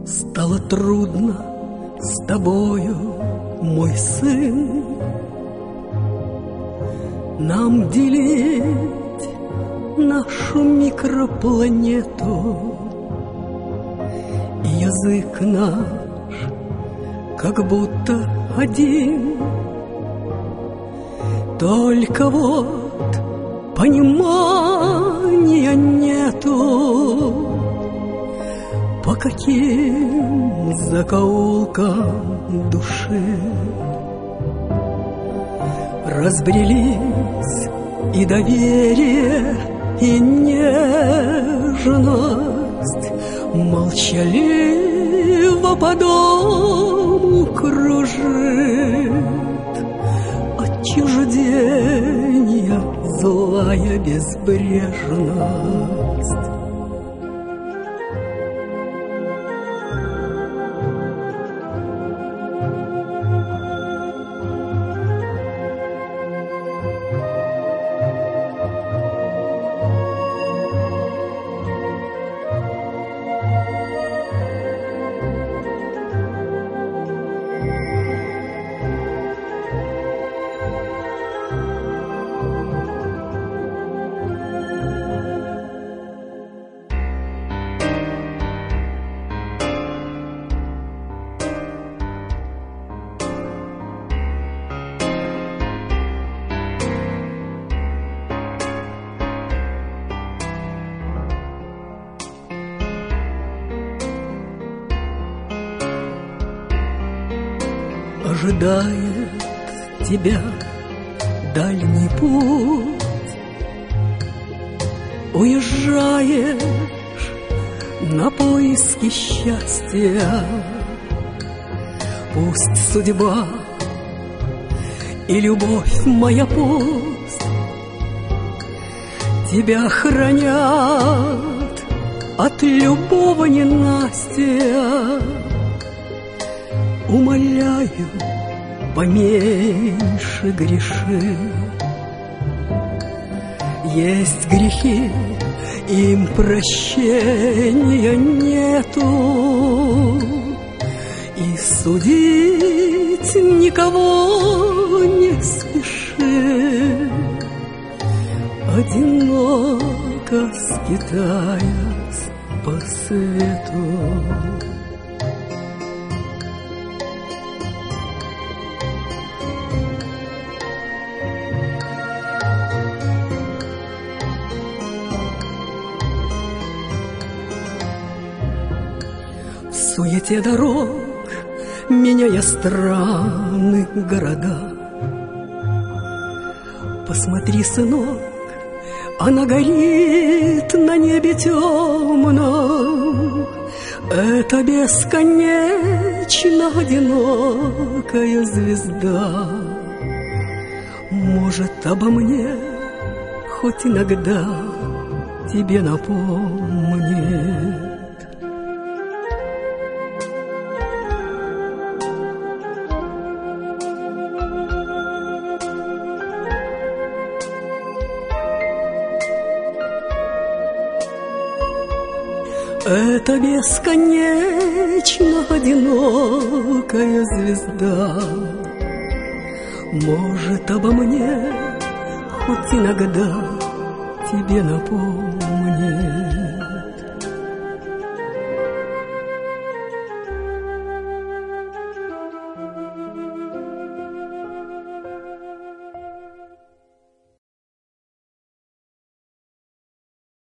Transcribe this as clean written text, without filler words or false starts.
Стало трудно с тобою, мой сын, нам делить нашу микропланету. И язык наш как будто один, только вот понимания нету, по каким закоулкам души разбрелись и доверие, и нежность молчаливо по дому кружит. Отчуждение, злая безбрежность. Ожидает тебя дальний путь, уезжаешь на поиски счастья. Пусть судьба и любовь моя, пусть тебя хранят от любого ненастья. Умоляю, поменьше греши. Есть грехи, им прощения нету, и судить никого не спеши. Одиноко скитаясь по свету, в суете дорог, меняя страны, города. Посмотри, сынок, она горит на небе темном. Это бесконечно одинокая звезда. Может, обо мне хоть иногда тебе напомнит. Это бесконечно одинокая звезда. Может, обо мне хоть иногда тебе напомнит.